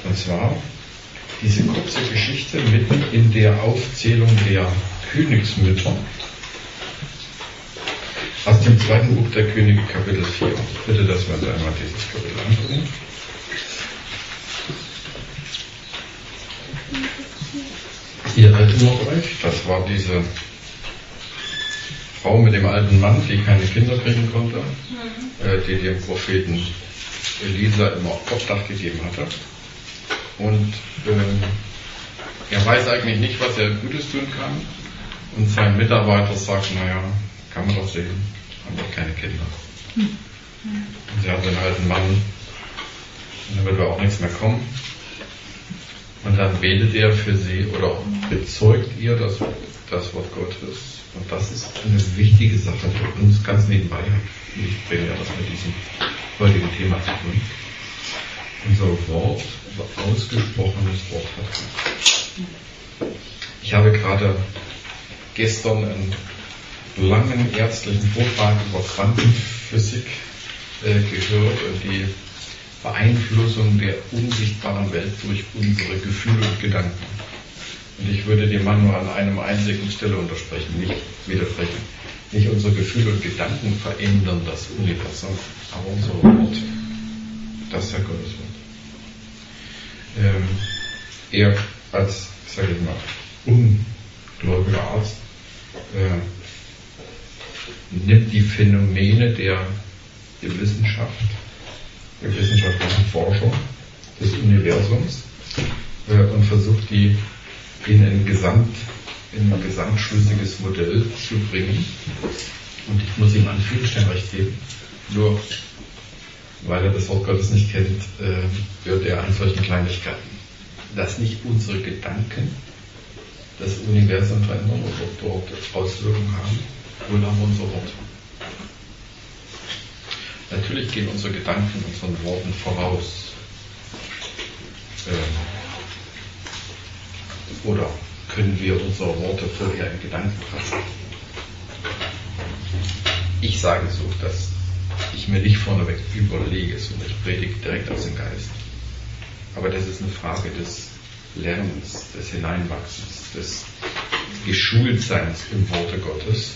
Und zwar diese kurze Geschichte mitten in der Aufzählung der Königsmütter aus dem 2. Buch der Könige, Kapitel 4. Ich bitte, dass wir uns einmal dieses Kapitel angucken. Ihr erinnert euch, das war diese Frau mit dem alten Mann, die keine Kinder kriegen konnte, die dem Propheten Elisa immer Obdach gegeben hatte. Und er weiß eigentlich nicht, was er Gutes tun kann. Und sein Mitarbeiter sagt, naja, kann man doch sehen, haben doch keine Kinder. Und sie hat den alten Mann, und da wird ja auch nichts mehr kommen. Und dann betet er für sie oder bezeugt ihr das Wort Gottes. Und das ist eine wichtige Sache für uns, ganz nebenbei. Ich bringe ja das mit diesem heutigen Thema zu tun. Unser Wort, unser ausgesprochenes Wort hat Kraft. Ich habe gerade gestern einen langen ärztlichen Vortrag über Quantenphysik gehört und die Beeinflussung der unsichtbaren Welt durch unsere Gefühle und Gedanken. Und ich würde dem Mann nur an einem einzigen Stelle widersprechen. Nicht unsere Gefühle und Gedanken verändern das Universum, aber unser Wort, das ist ja Gottes Wort. Er als, sage ich mal, ungläubiger Arzt nimmt die Phänomene der Wissenschaft, der wissenschaftlichen Forschung des Universums und versucht die in ein gesamtschlüssiges Modell zu bringen. Und ich muss ihm an vielen Stellen recht geben. Nur weil er das Wort Gottes nicht kennt, hört er an solchen Kleinigkeiten. Dass nicht unsere Gedanken das Universum verändern oder dort Auswirkungen haben, wohl aber unser Wort. Natürlich gehen unsere Gedanken unseren Worten voraus. Oder können wir unsere Worte vorher in Gedanken fassen? Ich sage so, dass ich mir nicht vorneweg überlege, sondern ich predige direkt aus dem Geist. Aber das ist eine Frage des Lernens, des Hineinwachsens, des Geschultseins im Worte Gottes.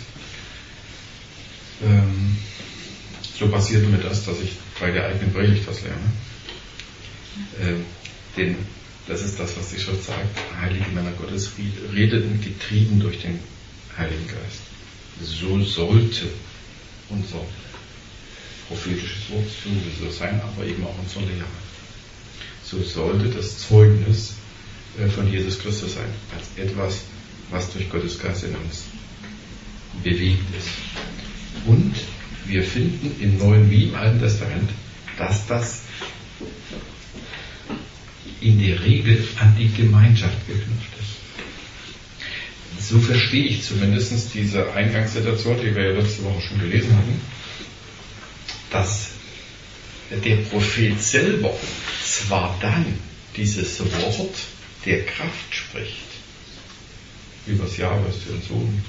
So passiert mir das, dass ich bei der eigenen Predigt was lerne. Denn das ist das, was die Schrift sagt. Heilige Männer Gottes redeten getrieben durch den Heiligen Geist. So sollte unser prophetisches Wort sowieso sein, aber eben auch unsere Lehre. So sollte das Zeugnis von Jesus Christus sein, als etwas, was durch Gottes Geist in uns bewegt ist. Und wir finden im Neuen wie im Alten Testament, dass das in der Regel an die Gemeinschaft geknüpft ist. So verstehe ich zumindest diese Eingangssituation, die wir ja letzte Woche schon gelesen hatten, dass der Prophet selber zwar dann dieses Wort der Kraft spricht, übers Jahr wirst du den Sohn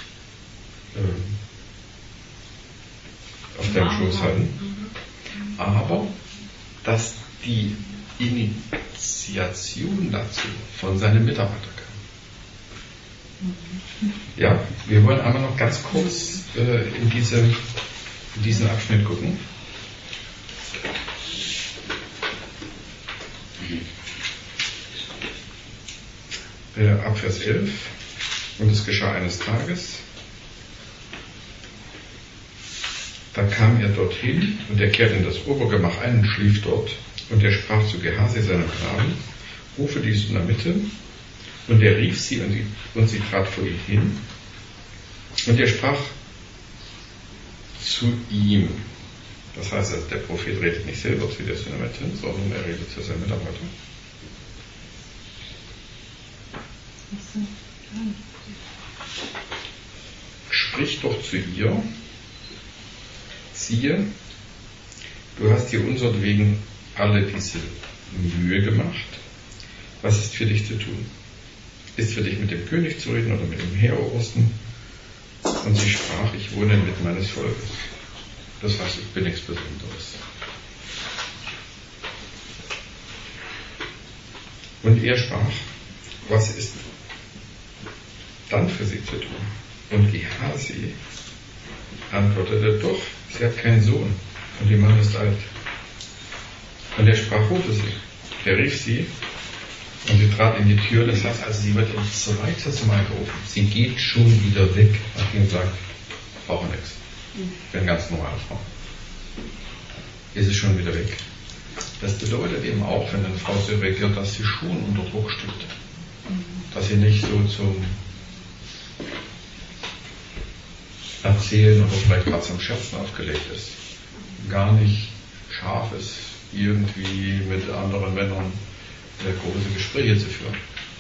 auf deinem Schoß halten, aber dass die Initiation dazu von seinem Mitarbeiter kam. Ja, wir wollen einmal noch ganz kurz in diesen Abschnitt gucken. Ab Vers 11. Und es geschah eines Tages, da kam er dorthin und er kehrte in das Obergemach ein und schlief dort. Und er sprach zu Gehasi, seinem Knaben, rufe dies in der Mitte. Und er rief sie und sie trat vor ihn hin. Und er sprach zu ihm. Das heißt, also der Prophet redet nicht selber zu der Synametin, sondern er redet zu seinem Mitarbeiter. Sprich doch zu ihr, siehe, du hast dir unsertwegen alle diese Mühe gemacht. Was ist für dich zu tun? Ist für dich mit dem König zu reden oder mit dem Heerobersten? Und sie sprach, ich wohne inmitten meines Volkes. Das heißt, ich bin nichts Besonderes. Und er sprach, was ist dann für sie zu tun? Und Gehazi antwortete, doch, sie hat keinen Sohn und ihr Mann ist alt. Und er sprach, rufe sie. Er rief sie und sie trat in die Tür. Das heißt also, sie wird ein zweites Mal gerufen. Sie geht schon wieder weg, nachdem sie sagt, ich brauche nichts. Ich bin eine ganz normale Frau. Ist es schon wieder weg. Das bedeutet eben auch, wenn eine Frau so reagiert, dass sie schon unter Druck steht. Dass sie nicht so zum Erzählen oder vielleicht gerade zum Scherzen aufgelegt ist. Gar nicht scharf ist, irgendwie mit anderen Männern große Gespräche zu führen.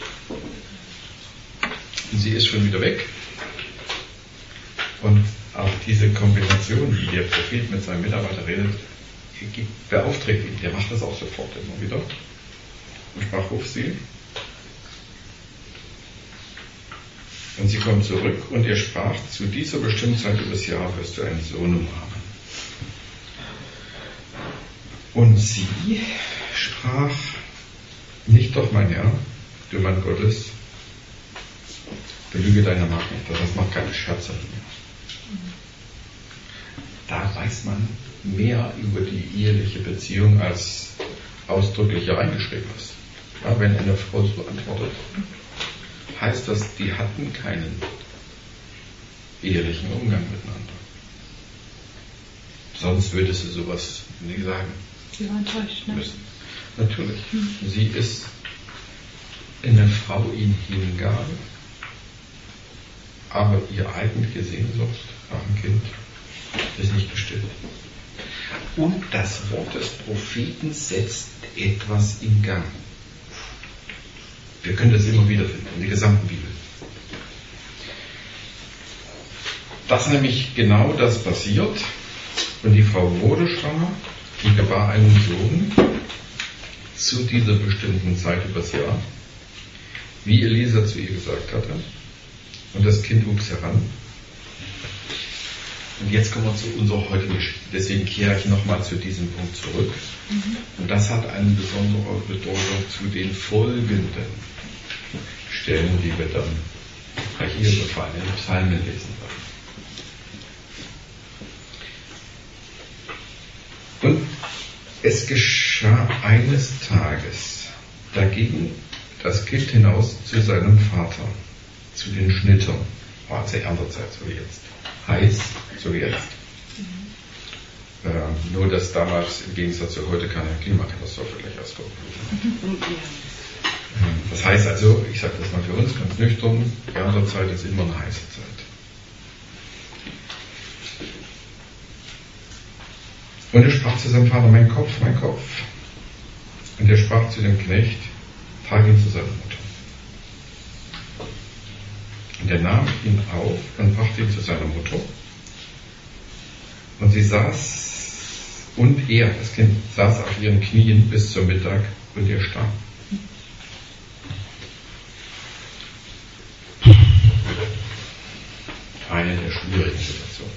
Und sie ist schon wieder weg. Und auch diese Kombination, wie der Prophet mit seinem Mitarbeiter redet, beauftragt ihn. Der macht das auch sofort immer wieder. Und sprach, ruf sie. Und sie kommt zurück und er sprach, zu dieser bestimmten Zeit übers Jahr wirst du einen Sohn haben. Und sie sprach, nicht doch, mein Herr, du Mann Gottes, belüge deiner Magd nicht, das macht keine Scherze mehr. Da weiß man mehr über die eheliche Beziehung, als ausdrücklich hier reingeschrieben ist. Ja, wenn eine Frau so antwortet, heißt das, die hatten keinen ehelichen Umgang miteinander. Sonst würde sie sowas nie sagen. Sie war enttäuscht, ne? Müssen. Natürlich. Sie ist eine Frau ihm hingab, aber ihr eigentliche Sehnsucht nach dem Kind ist nicht gestillt. Und das Wort des Propheten setzt etwas in Gang. Wir können das immer wieder finden, in der gesamten Bibel. Dass nämlich genau das passiert und die Frau wurde schwanger, die gebar einen Sohn zu dieser bestimmten Zeit übers Jahr, wie Elisa zu ihr gesagt hatte. Und das Kind wuchs heran. Und jetzt kommen wir zu unserer heutigen Geschichte. Deswegen kehre ich nochmal zu diesem Punkt zurück. Und das hat eine besondere Bedeutung zu den folgenden Stellen, die wir dann bei hier befallen in den Psalmen lesen werden. Und es geschah eines Tages, da ging das Kind hinaus zu seinem Vater, zu den Schnittern. War zur Erntezeit, so wie jetzt. Heiß, so wie jetzt. Nur, dass damals im Gegensatz zu heute keine Klimakatastrophe gleich ausgebrochen ist. Das heißt also, ich sage das mal für uns ganz nüchtern, Erntezeit ist immer eine heiße Zeit. Und er sprach zu seinem Vater, mein Kopf, mein Kopf. Und er sprach zu dem Knecht, trag ihn zu seiner Mutter. Und er nahm ihn auf und brachte ihn zu seiner Mutter. Und sie saß, und er, das Kind, saß auf ihren Knien bis zum Mittag und er starb. Eine der schwierigen Situationen.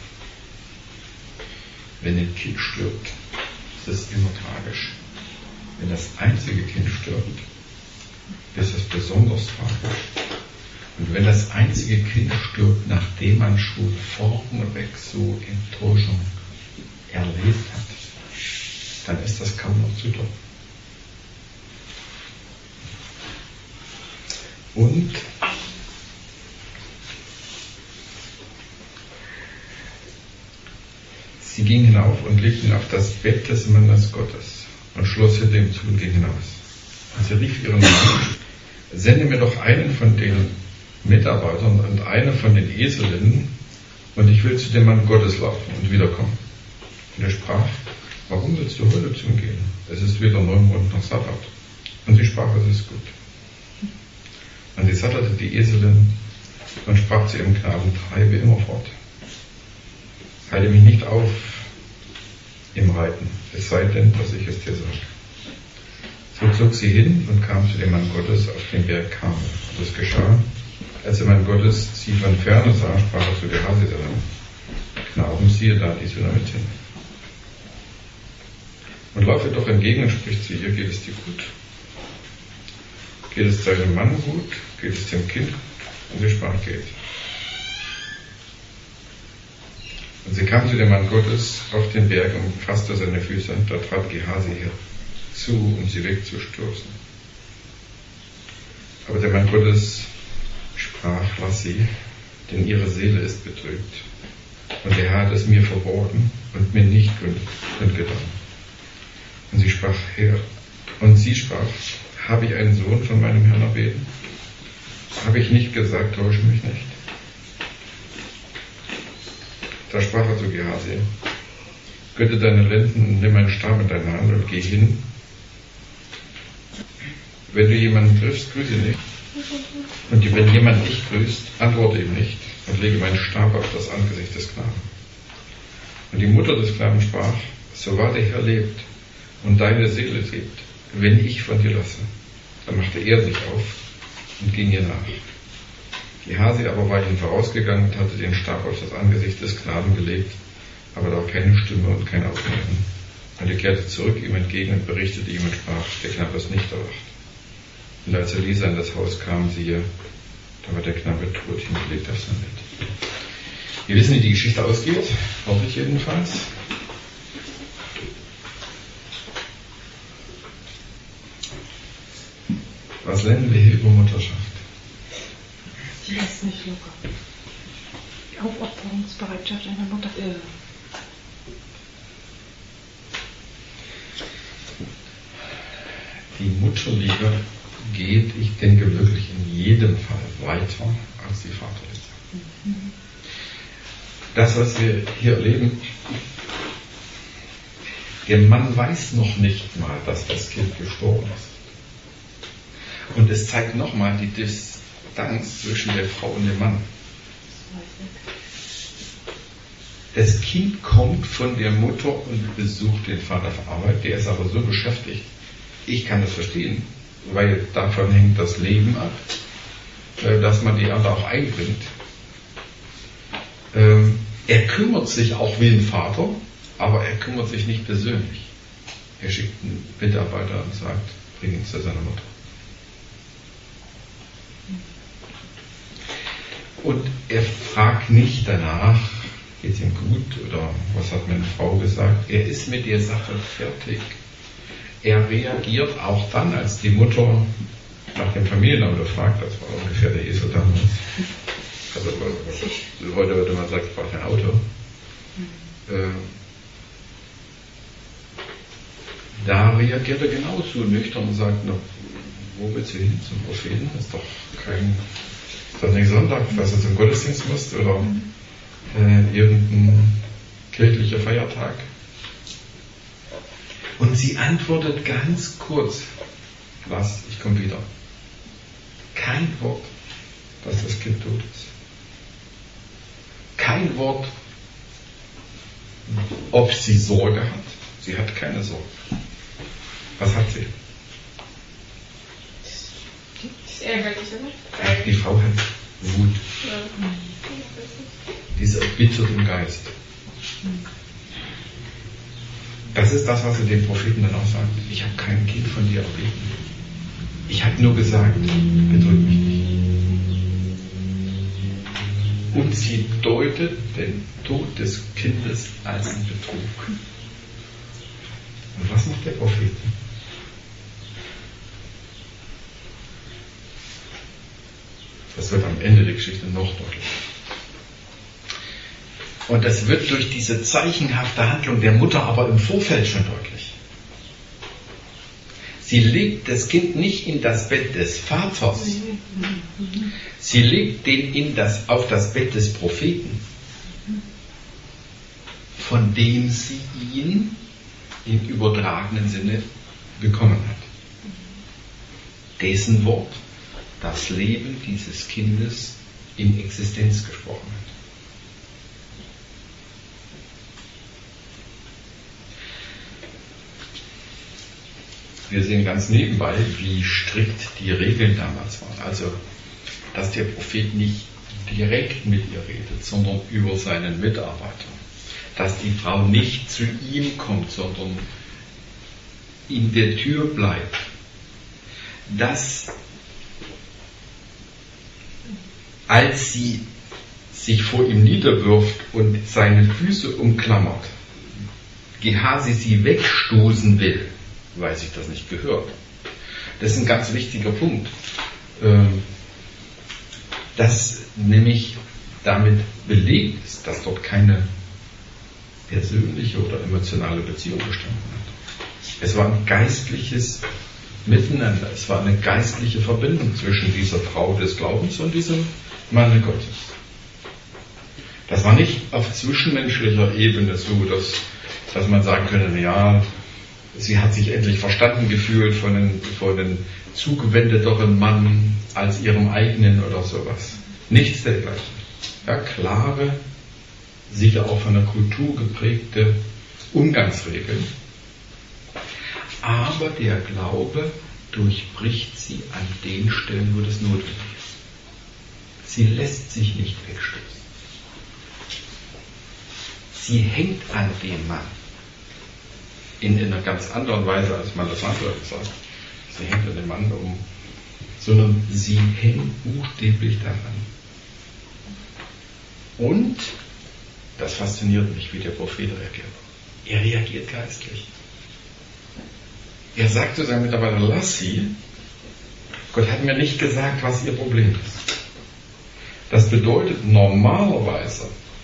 Wenn ein Kind stirbt, ist es immer tragisch. Wenn das einzige Kind stirbt, ist es besonders tragisch. Und wenn das einzige Kind stirbt, nachdem man schon vorneweg so Enttäuschung erlebt hat, dann ist das kaum noch zu toppen. Und sie ging hinauf und legte ihn auf das Bett des Mannes Gottes und schloss hinter ihm zu und ging hinaus. Und sie rief ihren Mann, sende mir doch einen von den Mitarbeitern und eine von den Eselinnen und ich will zu dem Mann Gottes laufen und wiederkommen. Und er sprach, warum willst du heute zu ihm gehen? Es ist weder Neumond noch Sabbat. Und sie sprach, es ist gut. Und sie sattete die Eselin und sprach zu ihrem Knaben, treibe immer fort. Halte mich nicht auf im Reiten, es sei denn, dass ich es dir sage. So zog sie hin und kam zu dem Mann Gottes auf den Berg Karmel. Und es geschah, als der Mann Gottes sie von ferne sah, sprach er zu Gehazi, seinem Knaben, siehe da die Sunamitin. Und laufe doch entgegen und spricht zu ihr, geht es dir gut? geht es deinem Mann gut, geht es dem Kind? Und sie sprach, geht. Und sie kam zu dem Mann Gottes auf den Berg und fasste seine Füße. Da trat Gehazi herzu, um sie wegzustoßen. Aber der Mann Gottes sprach, lass sie, denn ihre Seele ist betrübt. Und der Herr hat es mir verborgen und mir nicht kundgetan. Und sie sprach, Herr, und sie sprach, habe ich einen Sohn von meinem Herrn erbeten? Habe ich nicht gesagt, täusche mich nicht? Da sprach er zu Gehazi, gürte deine Lenden und nimm einen Stab in deine Hand und geh hin. Wenn du jemanden triffst, grüße nicht. Und wenn jemand dich grüßt, antworte ihm nicht und lege meinen Stab auf das Angesicht des Knaben. Und die Mutter des Knaben sprach, so wahr der Herr lebt und deine Seele lebt, wenn ich von dir lasse. Dann machte er sich auf und ging ihr nach. Gehazi aber war ihm vorausgegangen und hatte den Stab auf das Angesicht des Knaben gelegt, aber da war keine Stimme und kein Aufnehmen. Und er kehrte zurück ihm entgegen und berichtete ihm und sprach, der Knabe ist nicht erwacht. Und als Elisa in das Haus kam, siehe, da war der Knabe tot, hingelegt auf sein Bett. Wir wissen, wie die Geschichte ausgeht, hoffe ich jedenfalls. Was lernen wir hier über Mutterschaft? Sie lässt nicht locker. Die Aufopferungsbereitschaft einer Mutter. Die Mutterliebe geht, ich denke, wirklich in jedem Fall weiter als die Vaterliebe. Das, was wir hier erleben, der Mann weiß noch nicht mal, dass das Kind gestorben ist. Und es zeigt nochmal die Distanz zwischen der Frau und dem Mann. Das Kind kommt von der Mutter und besucht den Vater auf Arbeit, der ist aber so beschäftigt. Ich kann das verstehen, weil davon hängt das Leben ab, dass man die andere auch einbringt. Er kümmert sich auch wie ein Vater, aber er kümmert sich nicht persönlich. Er schickt einen Mitarbeiter und sagt, bring ihn zu seiner Mutter. Und er fragt nicht danach, geht es ihm gut oder was hat meine Frau gesagt. Er ist mit der Sache fertig. Er reagiert auch dann, als die Mutter nach dem Familienauto fragt, das war ungefähr der Esel damals. Also heute würde man sagen, ich brauche ein Auto. Da reagiert er genauso nüchtern und sagt, na, wo willst du hin zum Propheten? Ist doch nicht Sonntag, dass du zum Gottesdienst musst oder irgendein kirchlicher Feiertag. Und sie antwortet ganz kurz, was, ich komme wieder. Kein Wort, dass das Kind tot ist. Kein Wort, ob sie Sorge hat. Sie hat keine Sorge. Was hat sie? Das ist ärgerlich, oder? Die Frau hat Wut. Ja. Dieser erbitterten Geist. Das ist das, was sie dem Propheten dann auch sagt. Ich habe kein Kind von dir erbeten. Ich habe nur gesagt, bedrück mich nicht. Und sie deutet den Tod des Kindes als einen Betrug. Und was macht der Prophet? Das wird am Ende der Geschichte noch deutlicher. Und das wird durch diese zeichenhafte Handlung der Mutter aber im Vorfeld schon deutlich. Sie legt das Kind nicht in das Bett des Vaters. Sie legt den auf das Bett des Propheten, von dem sie ihn im übertragenen Sinne bekommen hat. Dessen Wort das Leben dieses Kindes in Existenz gesprochen hat. Wir sehen ganz nebenbei, wie strikt die Regeln damals waren. Also, dass der Prophet nicht direkt mit ihr redet, sondern über seinen Mitarbeiter. Dass die Frau nicht zu ihm kommt, sondern in der Tür bleibt. Dass als sie sich vor ihm niederwirft und seine Füße umklammert, Gehazi sie wegstoßen will, weil sich das nicht gehört. Das ist ein ganz wichtiger Punkt, dass nämlich damit belegt ist, dass dort keine persönliche oder emotionale Beziehung bestanden hat. Es war ein geistliches Miteinander, es war eine geistliche Verbindung zwischen dieser Frau des Glaubens und diesem Manne Gottes. Das war nicht auf zwischenmenschlicher Ebene so, dass man sagen könnte, ja, sie hat sich endlich verstanden gefühlt von einem zugewendeteren Mann als ihrem eigenen oder sowas. Nichts dergleichen. Ja, klare, sicher auch von der Kultur geprägte Umgangsregeln. Aber der Glaube durchbricht sie an den Stellen, wo das notwendig ist. Sie lässt sich nicht wegstoßen. Sie hängt an dem Mann. In einer ganz anderen Weise, als man das andere sagt. Sie hängt an dem Mann sondern sie hängt buchstäblich daran. Und, das fasziniert mich, wie der Prophet reagiert. Er reagiert geistlich. Er sagt zu seinem Mitarbeiter, lass sie. Gott hat mir nicht gesagt, was ihr Problem ist. Das bedeutet, normalerweise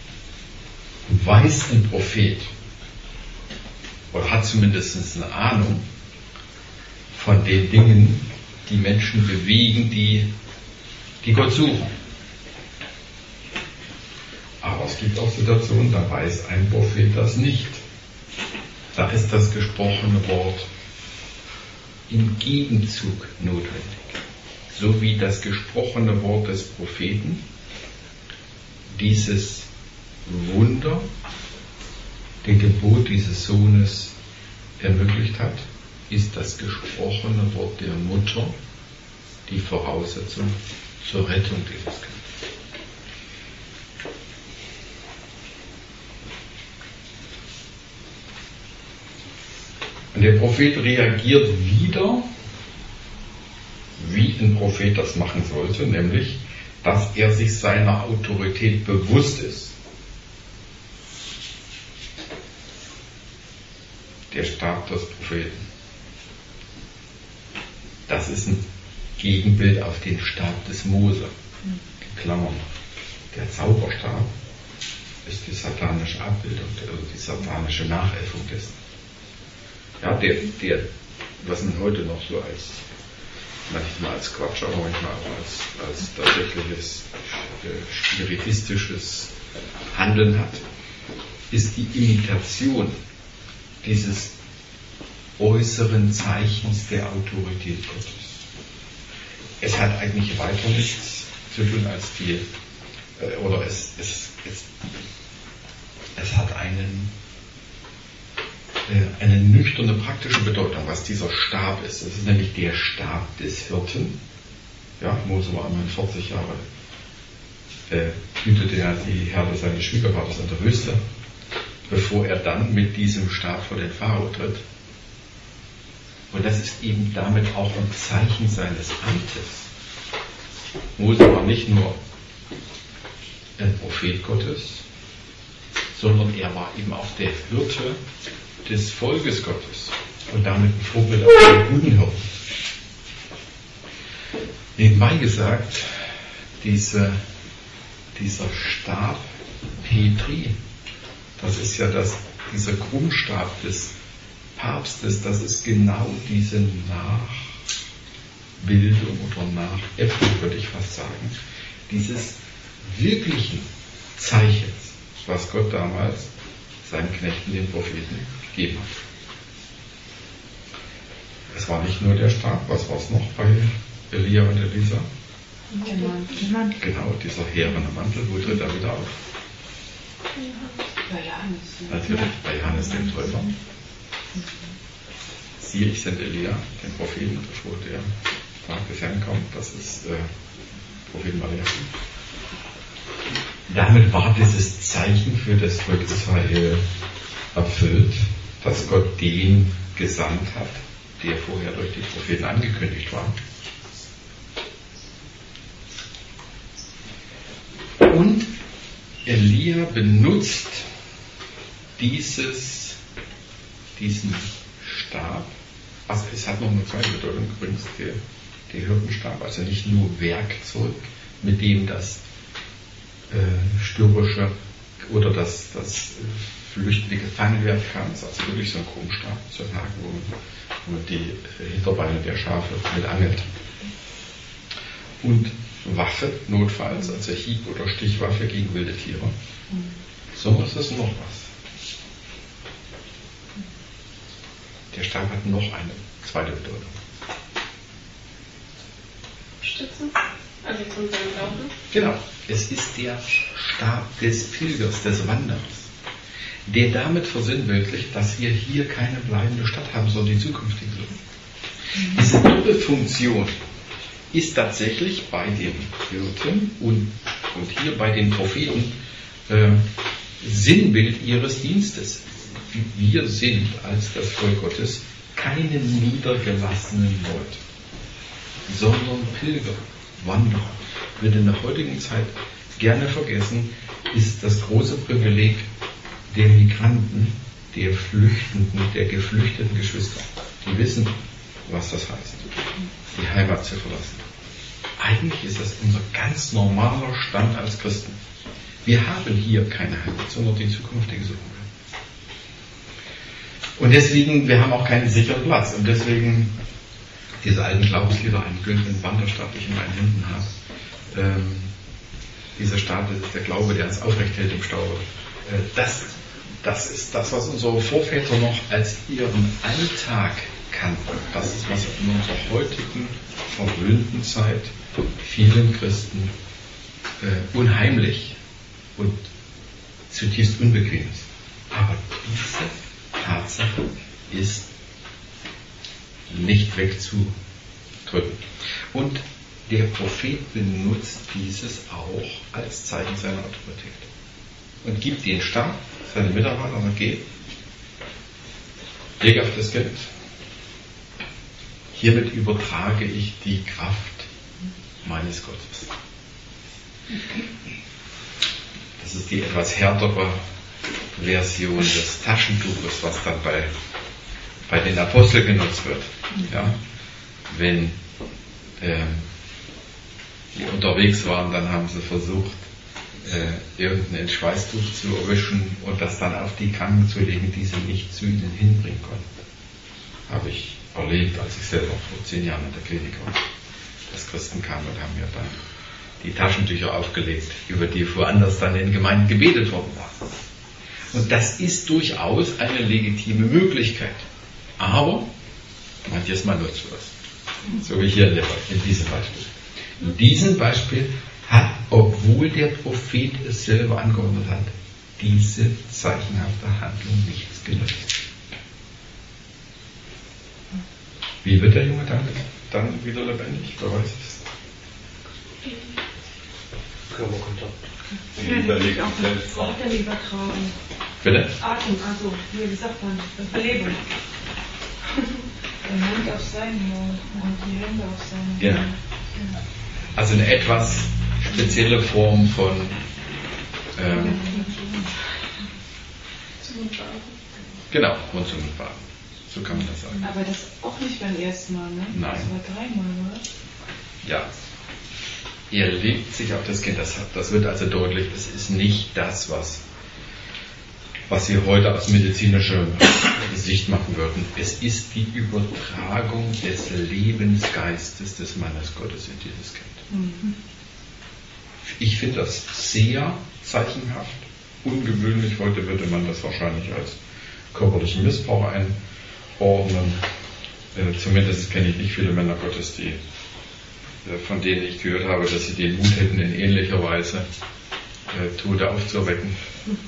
weiß ein Prophet, oder hat zumindest eine Ahnung von den Dingen, die Menschen bewegen, die Gott suchen. Aber es gibt auch Situationen, da weiß ein Prophet das nicht. Da ist das gesprochene Wort im Gegenzug notwendig. So wie das gesprochene Wort des Propheten dieses Wunder, den Geburt dieses Sohnes ermöglicht hat, ist das gesprochene Wort der Mutter die Voraussetzung zur Rettung dieses Kindes. Und der Prophet reagiert wieder, wie ein Prophet das machen sollte, nämlich, dass er sich seiner Autorität bewusst ist. Der Stab des Propheten. Das ist ein Gegenbild auf den Stab des Mose. In Klammern. Der Zauberstab ist die satanische Abbildung, also die satanische Nachäffung dessen. Ja, was man heute noch so manchmal als Quatsch, aber manchmal auch als tatsächliches spiritistisches Handeln hat, ist die Imitation dieses äußeren Zeichens der Autorität Gottes. Es hat eigentlich weiter nichts zu tun als es hat eine nüchterne praktische Bedeutung, was dieser Stab ist. Das ist nämlich der Stab des Hirten. Ja, Mose war einmal 40 Jahre, hütete er die Herde seines Schwiegervaters in der Wüste, bevor er dann mit diesem Stab vor den Pharao tritt. Und das ist eben damit auch ein Zeichen seines Amtes. Mose war nicht nur ein Prophet Gottes, sondern er war eben auch der Hirte des Volkes Gottes und damit ein Vorbild auf den guten Hirten. Nebenbei gesagt, dieser Stab Petri, das ist ja dieser Krummstab des Papstes, das ist genau diese Nachbildung oder Nachäffung, würde ich fast sagen, dieses wirklichen Zeichens, was Gott damals seinen Knechten, den Propheten, gegeben hat. Es war nicht nur der Stab, was war es noch bei Elia und Elisa? Der Mantel. Genau, dieser härene Mantel, wo tritt er wieder auf? Bei Johannes. Natürlich, bei Johannes dem Täufer. Siehe, ich sende Elia, den Propheten, bevor der Tag des Herrn kommt. Das ist Prophet Malachi. Damit war dieses Zeichen für das Volk Israel erfüllt, dass Gott den gesandt hat, der vorher durch die Propheten angekündigt war. und Elia benutzt diesen Stab, also es hat noch eine zweite Bedeutung übrigens, der Hirtenstab, also nicht nur Werkzeug, mit dem das störrische oder das Flüchtende gefangen werden kann, es ist also wirklich so ein Krummstab zu tragen, wo man die Hinterbeine der Schafe mit angelt. Und Waffe, notfalls, also Hieb- oder Stichwaffe gegen wilde Tiere. So ist es noch was. Der Stab hat noch eine zweite Bedeutung. Stützen? Also von seinem Glauben? Genau. Es ist der Stab des Pilgers, des Wanderers, der damit versinnbildlicht, dass wir hier keine bleibende Stadt haben, sondern die zukünftige. Diese Doppelfunktion ist tatsächlich bei dem Hirten und hier bei den Propheten Sinnbild ihres Dienstes. Wir sind als das Volk Gottes keine niedergelassenen Leute, sondern Pilger, Wanderer. Wird in der heutigen Zeit gerne vergessen, ist das große Privileg der Migranten, der Flüchtenden, der geflüchteten Geschwister. Die wissen, was das heißt, die Heimat zu verlassen. Eigentlich ist das unser ganz normaler Stand als Christen. Wir haben hier keine Heimat, sondern die zukünftige suchen wir. Und deswegen, wir haben auch keinen sicheren Platz. Und deswegen diese alten Glaubenslieder, einen güldenen Wanderstab, den ich in meinen Händen habe. Dieser Stab, das ist der Glaube, der uns aufrecht hält im Staube. Das ist das, was unsere Vorväter noch als ihren Alltag kannten. Das ist, was in unserer heutigen, verwöhnten Zeit vielen Christen unheimlich und zutiefst unbequem ist. Aber diese Tatsache ist nicht wegzudrücken. Und der Prophet benutzt dieses auch als Zeichen seiner Autorität. Und gibt den Stab seinen Mitarbeitern und geht, leg auf das Kind. Hiermit übertrage ich die Kraft meines Gottes. Das ist die etwas härtere Version des Taschentuches, was dann bei den Aposteln genutzt wird. Ja? Wenn die unterwegs waren, dann haben sie versucht, irgendein Schweißtuch zu erwischen und das dann auf die Kranken zu legen, die sie nicht zu ihnen hinbringen konnten. Habe ich erlebt, als ich selber vor 10 Jahren in der Klinik war. Dass Christen kamen und haben mir dann die Taschentücher aufgelegt, über die woanders dann in Gemeinden gebetet worden war. Und das ist durchaus eine legitime Möglichkeit. Aber manches Mal nutzt das. So wie hier in diesem Beispiel. In diesem Beispiel hat, obwohl der Prophet es selber angeordnet hat, diese zeichenhafte Handlung nichts genutzt. Wie wird der Junge dann wieder lebendig? Wer weiß es? Körperkontakt. Überlegt selbst. Auch der Übertragung. Bitte? Atem, also, wie sagt man, Verlebung. Der Mund auf seinen Mund und die Hände auf seinen Mund. Ja. Also eine etwas spezielle Form von genau, Mund zu Mund baden. So kann man das sagen. Aber das auch nicht beim ersten Mal, ne? Nein. Das war 3 Mal, oder? Ja. Er legt sich auf das Kind. Das wird also deutlich, es ist nicht das, was wir heute aus medizinischer Sicht machen würden. Es ist die Übertragung des Lebensgeistes des Mannes Gottes in dieses Kind. Mhm. Ich finde das sehr zeichenhaft, ungewöhnlich. Heute würde man das wahrscheinlich als körperlichen Missbrauch einordnen. Zumindest kenne ich nicht viele Männer Gottes, von denen ich gehört habe, dass sie den Mut hätten, in ähnlicher Weise Tote aufzuerwecken.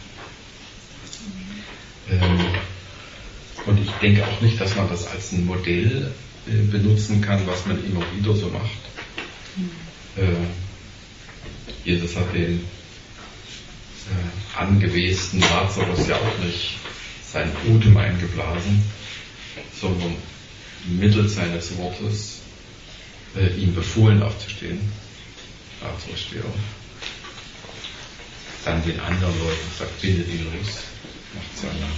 Und ich denke auch nicht, dass man das als ein Modell benutzen kann, was man immer wieder so macht. Jesus hat den angewesten Lazarus ja auch nicht seinen Atem eingeblasen, sondern mittels seines Wortes ihm befohlen aufzustehen. Lazarus, steh auf. dann den anderen Leuten sagt, binde die los, macht seine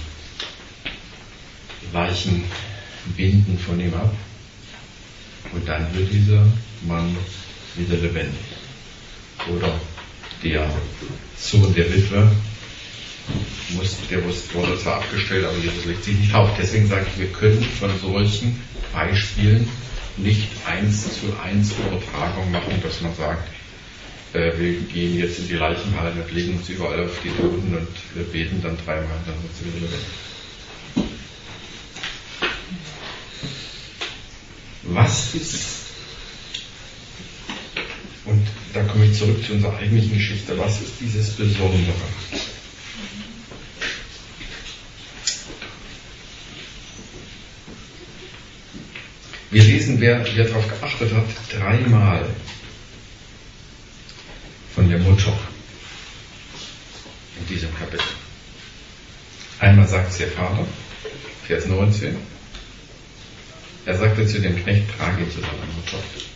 weichen Binden von ihm ab. Und dann wird dieser Mann wieder lebendig. Oder der Sohn der Witwe, der wurde zwar abgestellt, aber Jesus legt sich nicht auf. Deswegen sage ich, wir können von solchen Beispielen nicht 1:1 Übertragung machen, dass man sagt, wir gehen jetzt in die Leichenhalle und legen uns überall auf die Toten und wir beten dann 3-mal, dann wird sie wieder lebendig. Was ist, und da komme ich zurück zu unserer eigentlichen Geschichte, was ist dieses Besondere? Wir lesen, wer darauf geachtet hat, 3-mal von der Mutter in diesem Kapitel. Einmal sagt es der Vater, Vers 19. Er sagte zu dem Knecht, trage ihn zu seiner Mutter.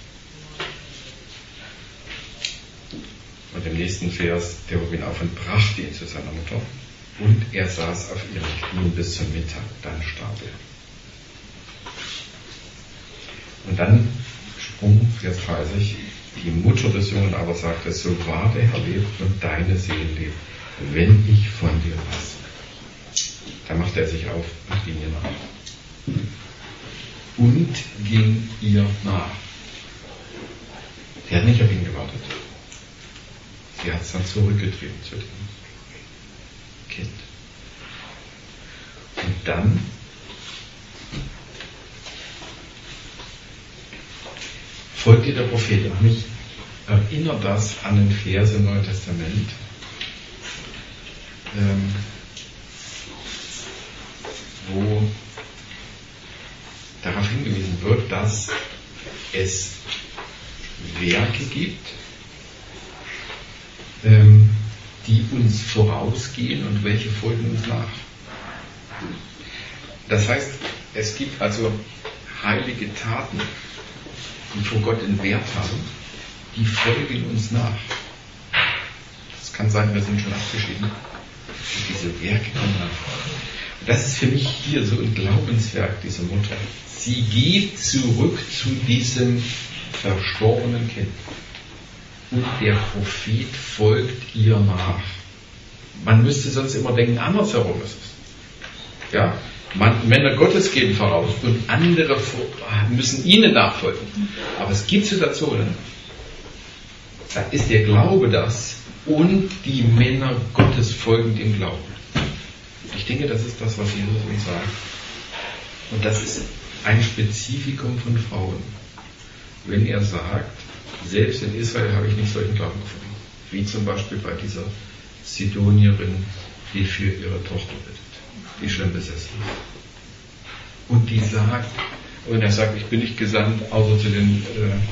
Und im nächsten Vers, der hob ihn auf und brachte ihn zu seiner Mutter. Und er saß auf ihren Knien bis zum Mittag, dann starb er. Und dann Sprung, Vers 30, die Mutter des Jungen aber sagte, so wahr der Herr lebt und deine Seele lebt, wenn ich von dir lasse. Da machte er sich auf und ging ihr nach. Und ging ihr nach. Sie hat nicht auf ihn gewartet. Sie hat es dann zurückgetrieben zu dem Kind. Und dann folgt ihr der Prophet. Und mich erinnert das an den Vers im Neuen Testament, wo darauf hingewiesen wird, dass es Werke gibt, die uns vorausgehen und welche folgen uns nach. Das heißt, es gibt also heilige Taten, die vor Gott einen Wert haben, die folgen uns nach. Das kann sein, wir sind schon abgeschieden. Und diese Werke kommen nach. Und das ist für mich hier so ein Glaubenswerk dieser Mutter. Sie geht zurück zu diesem verstorbenen Kind. Und der Prophet folgt ihr nach. Man müsste sonst immer denken, andersherum ist es. Ja? Männer Gottes gehen voraus und andere müssen ihnen nachfolgen. Aber es gibt Situationen, da ist der Glaube das und die Männer Gottes folgen dem Glauben. Ich denke, das ist das, was Jesus uns sagt. Und das ist ein Spezifikum von Frauen. Wenn er sagt, selbst in Israel habe ich nicht solchen Glauben gefunden. Wie zum Beispiel bei dieser Sidonierin, die für ihre Tochter bittet, die schlimm besessen ist. Und die sagt, und er sagt, ich bin nicht gesandt, außer zu den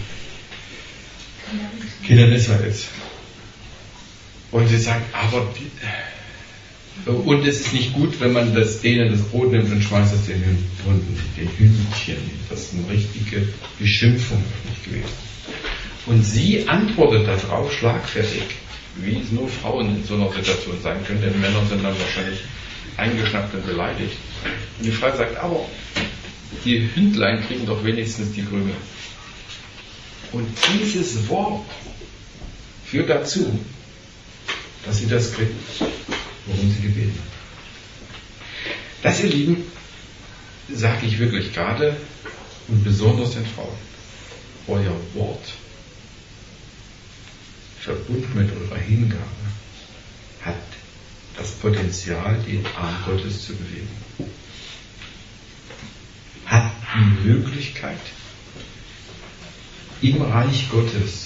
Kindern Israels. Und sie sagt, aber und es ist nicht gut, wenn man denen das Brot nimmt und schmeißt es den Hunden, den Hühnchen. Das ist eine richtige Beschimpfung nicht gewesen. Und sie antwortet darauf schlagfertig, wie es nur Frauen in so einer Situation sein können, denn Männer sind dann wahrscheinlich eingeschnappt und beleidigt. Und die Frau sagt, aber die Hündlein kriegen doch wenigstens die Krümel. Und dieses Wort führt dazu, dass sie das kriegt, worum sie gebeten hat. Das, ihr Lieben, sage ich wirklich gerade und besonders den Frauen. Euer Wort, verbunden mit eurer Hingabe, hat das Potenzial, den Arm Gottes zu bewegen. Hat die Möglichkeit, im Reich Gottes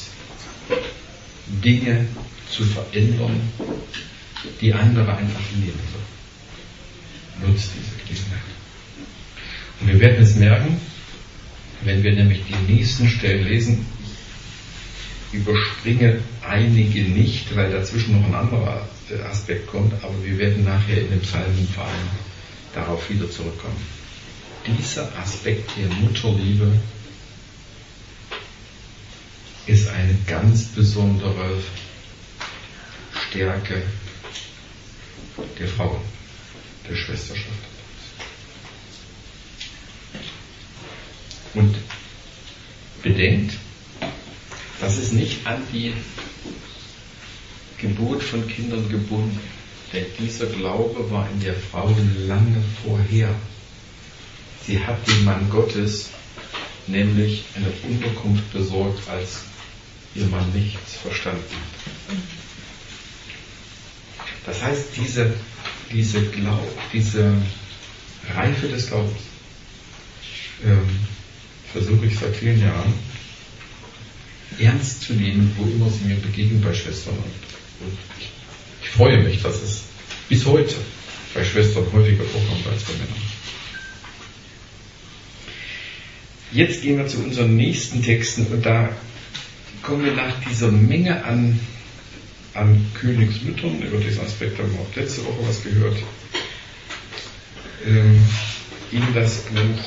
Dinge zu verändern, die andere einfach nehmen sollen. Nutzt diese Gelegenheit. Und wir werden es merken, wenn wir nämlich die nächsten Stellen lesen. Ich überspringe einige nicht, weil dazwischen noch ein anderer Aspekt kommt, aber wir werden nachher in dem Psalmen vor allem darauf wieder zurückkommen. Dieser Aspekt der Mutterliebe ist eine ganz besondere Stärke der Frauen, der Schwesterschaft. Und bedenkt, das ist nicht an die Geburt von Kindern gebunden, denn dieser Glaube war in der Frau lange vorher. Sie hat dem Mann Gottes nämlich eine Unterkunft besorgt, als ihr Mann nichts verstanden hat. Das heißt, diese Reife des Glaubens versuche ich seit vielen Jahren ernst zu nehmen, wo immer sie mir begegnen bei Schwestern. Und ich freue mich, dass es bis heute bei Schwestern häufiger vorkommt als bei Männern. Jetzt gehen wir zu unseren nächsten Texten und da kommen wir nach dieser Menge an Königsmüttern, über diesen Aspekt haben wir auch letzte Woche was gehört, in das Buch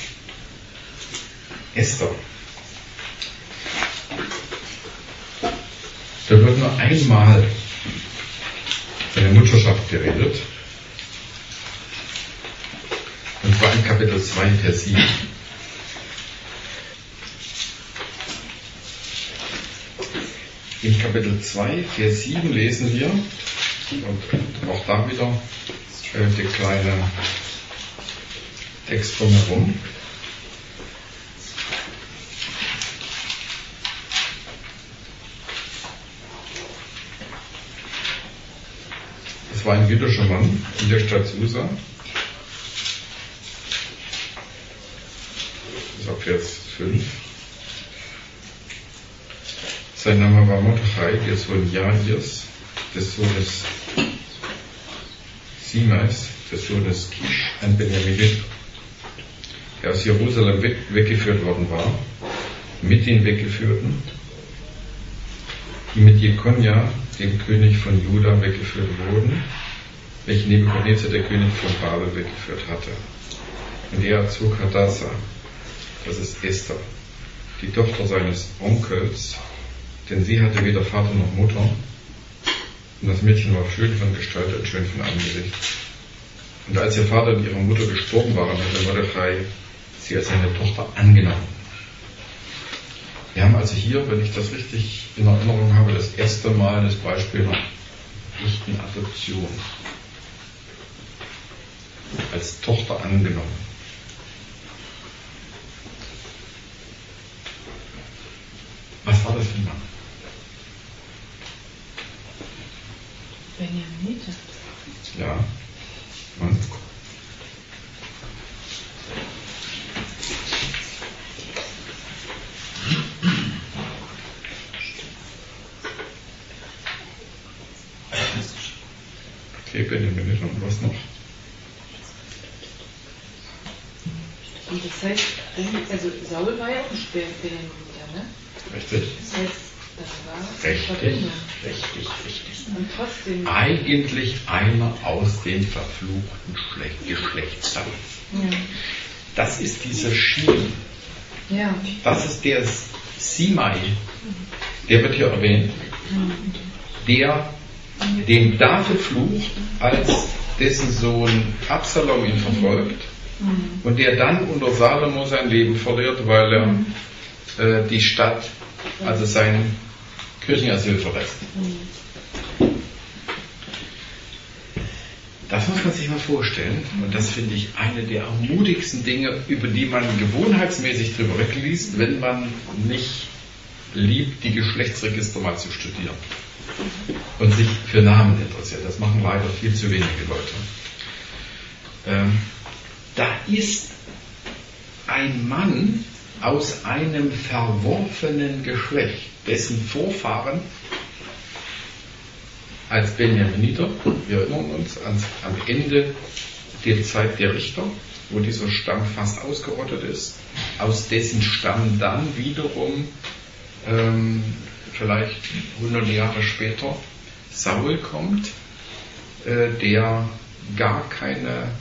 Esther. Da wird nur einmal von der Mutterschaft geredet, und zwar in Kapitel 2, Vers 7. In Kapitel 2, Vers 7 lesen wir, und auch da wieder der kleine Text drumherum. Es war ein jüdischer Mann in der Stadt Susa. Das ist ab Vers 5. Sein Name war Mordechai, der Sohn Jairs, des Sohnes Simais, des Sohnes Kisch, ein Benjaminit, der aus Jerusalem weggeführt worden war, mit den Weggeführten, die mit Jekonja, dem König von Juda, weggeführt wurden, welchen Nebukadnezar, der König von Babel, weggeführt hatte. Und er erzog Hadassah, das ist Esther, die Tochter seines Onkels, denn sie hatte weder Vater noch Mutter, und das Mädchen war schön von Gestalt und schön von Angesicht. Und als ihr Vater und ihre Mutter gestorben waren, hatte Mordechai sie als seine Tochter angenommen. Wir haben also hier, wenn ich das richtig in Erinnerung habe, das erste Mal das Beispiel einer echten Adoption. Als Tochter angenommen. Was war das für ein Mann? Benjaminiter. Ja. Und? Okay, Benjaminiter und was noch? Und das heißt, also Saul war ja auch ein Benjaminiter, ne? Richtig. Das heißt, das war Verbindung. Richtig. Und trotzdem. Eigentlich einer aus dem verfluchten Geschlechtsstamm. Ja. Das ist dieser Schien. Ja. Das ist der Simei. Der wird hier erwähnt. Der dem David flucht, als dessen Sohn Absalom ihn verfolgt. Und der dann unter Salomo sein Leben verliert, weil er die Stadt, also sein Kirchenasyl verlässt. Das muss man sich mal vorstellen, und das finde ich eine der ermutigsten Dinge, über die man gewohnheitsmäßig drüber wegliest, wenn man nicht liebt, die Geschlechtsregister mal zu studieren und sich für Namen interessiert. Das machen leider viel zu wenige Leute. Da ist ein Mann aus einem verworfenen Geschlecht, dessen Vorfahren als Benjaminiter, wir erinnern uns am Ende der Zeit der Richter, wo dieser Stamm fast ausgerottet ist, aus dessen Stamm dann wiederum vielleicht 100 Jahre später Saul kommt, der gar kein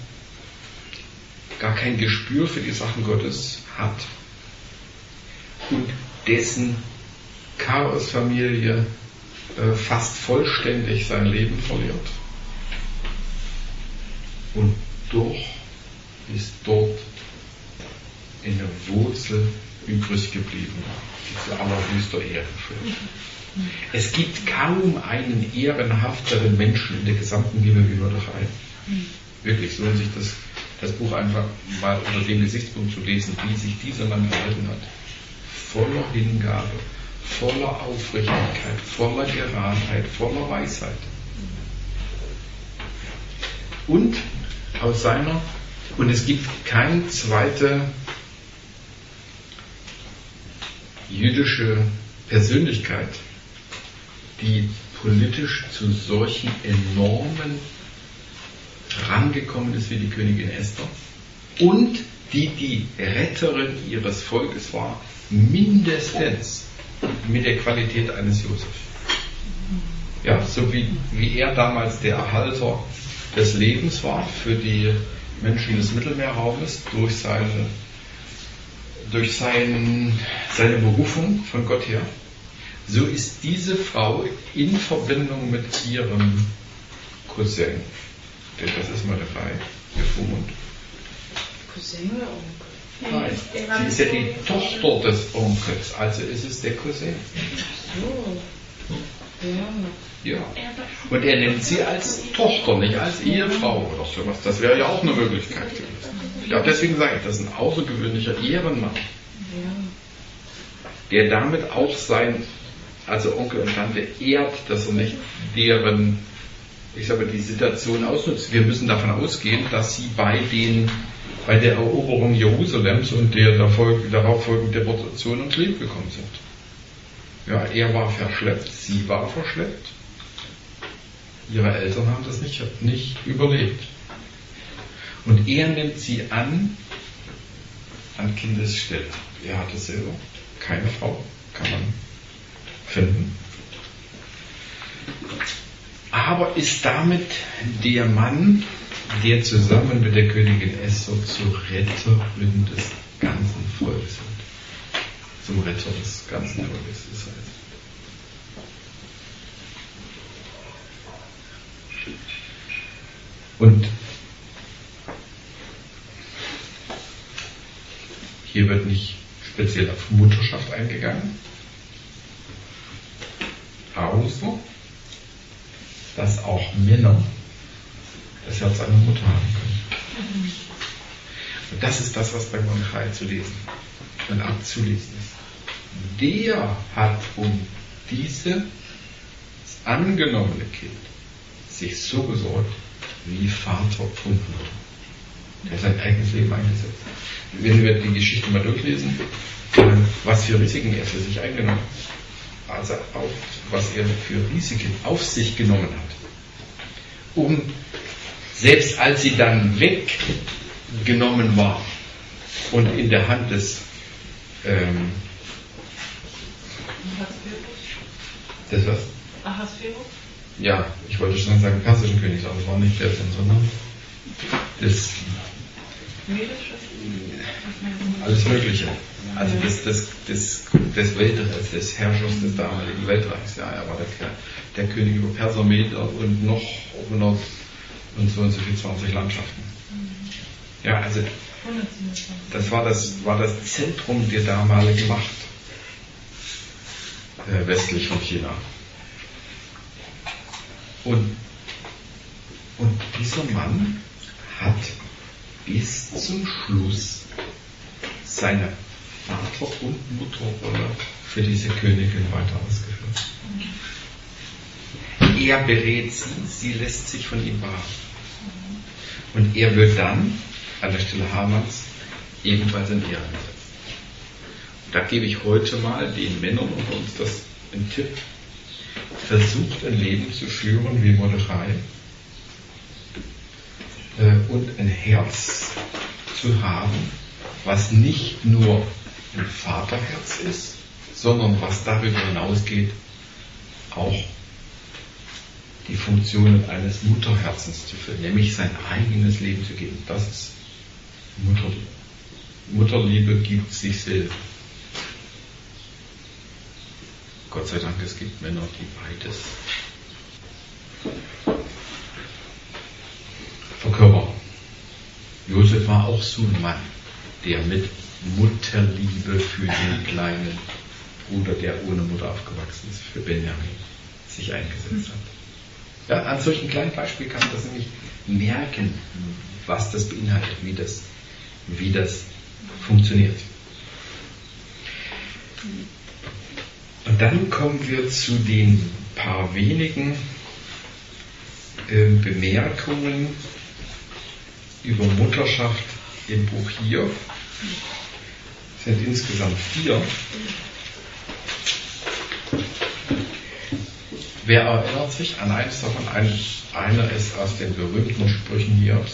Gespür für die Sachen Gottes hat und dessen Chaosfamilie fast vollständig sein Leben verliert. Und doch ist dort eine Wurzel übrig geblieben, die zu allerhöchster Ehre führt. Es gibt kaum einen ehrenhafteren Menschen in der gesamten Bibel wie Mordechai. Wirklich, so sich das Buch einfach mal unter dem Gesichtspunkt zu lesen, wie sich dieser Mann verhalten hat. Voller Hingabe, voller Aufrichtigkeit, voller Geradheit, voller Weisheit. Und es gibt keine zweite jüdische Persönlichkeit, die politisch zu solchen enormen rangekommen ist wie die Königin Esther und die Retterin ihres Volkes war, mindestens mit der Qualität eines Josef. Ja, so wie er damals der Erhalter des Lebens war für die Menschen des Mittelmeerraumes durch seine Berufung von Gott her, so ist diese Frau in Verbindung mit ihrem Cousin, das ist mal dabei, ihr Vormund. Cousin oder Onkel? Nein, sie ist ja die Tochter des Onkels, also ist es der Cousin. So. Ja. Und er nennt sie als Tochter, nicht als Ehefrau oder sowas. Das wäre ja auch eine Möglichkeit gewesen. Ja, deswegen sage ich, das ist ein außergewöhnlicher Ehrenmann, der damit auch also Onkel und Tante ehrt, dass er nicht deren, die Situation ausnutzt. Wir müssen davon ausgehen, dass sie bei der Eroberung Jerusalems und der darauf folgenden Deportation ums Leben gekommen sind. Ja, er war verschleppt, sie war verschleppt. Ihre Eltern haben das nicht überlebt. Und er nimmt sie an Kindesstelle. Er hatte selber keine Frau, kann man finden. Aber ist damit der Mann, der zusammen mit der Königin Esther zur Retterin des ganzen Volkes wird. Zum Retter des ganzen Volkes Israel. Und hier wird nicht speziell auf Mutterschaft eingegangen, außer dass auch Männer das Herz einer Mutter haben können. Und das ist das, was bei Mordechai zu lesen und abzulesen ist. Der hat um dieses angenommene Kind sich so gesorgt, wie Vater und Mutter. Der hat sein eigenes Leben eingesetzt. Wenn wir die Geschichte mal durchlesen, was für Risiken er für sich eingenommen hat, also auch was er für Risiken auf sich genommen hat, selbst als sie dann weggenommen war und in der Hand des was? Ahasverus? Ja, ich wollte schon sagen persischen Königs, aber es war nicht der, sondern des alles Mögliche. Also des Weltreichs, des Herrschers des damaligen Weltreichs. Ja, er war der König über Persermeder und noch 100 und so viel 20 Landschaften. Ja, also das war das Zentrum der damaligen Macht westlich von China. Und dieser Mann hat bis zum Schluss seine Vater- und Mutterrolle für diese Königin weiter ausgeführt. Er berät sie lässt sich von ihm beraten. Und er wird dann an der Stelle Hamanns ebenfalls in Ehren gesetzt. Und da gebe ich heute mal den Männern unter uns einen Tipp. Versucht ein Leben zu führen wie Mordechai und ein Herz zu haben, was nicht nur ein Vaterherz ist, sondern was darüber hinausgeht, auch die Funktionen eines Mutterherzens zu füllen, nämlich sein eigenes Leben zu geben. Das ist Mutterliebe. Mutterliebe gibt sich selbst. Gott sei Dank, es gibt Männer, die beides verkörpern. Josef war auch so ein Mann, der mit Mutterliebe für den kleinen Bruder, der ohne Mutter aufgewachsen ist, für Benjamin, sich eingesetzt hat. Ja, an solchen kleinen Beispiel kann man das nämlich merken, was das beinhaltet, wie das funktioniert. Und dann kommen wir zu den paar wenigen Bemerkungen über Mutterschaft im Buch Hiob. Es sind insgesamt 4. Wer erinnert sich an eines davon? Einer ist aus den berühmten Sprüchen Hiobs.